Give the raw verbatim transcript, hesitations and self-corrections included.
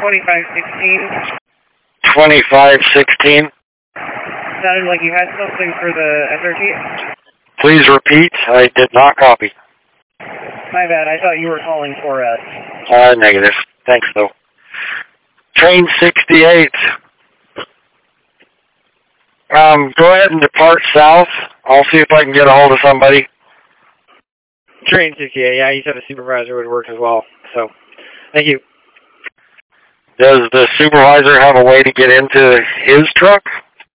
twenty-five sixteen. twenty-five sixteen. Sounded like you had something for the S R T. Please repeat. I did not copy. My bad. I thought you were calling for us. Uh, negative. Thanks, though. Train sixty-eight. Um, go ahead and depart south. I'll see if I can get a hold of somebody. Train sixty-eight. Yeah, you said a supervisor would work as well. So, thank you. Does the supervisor have a way to get into his truck?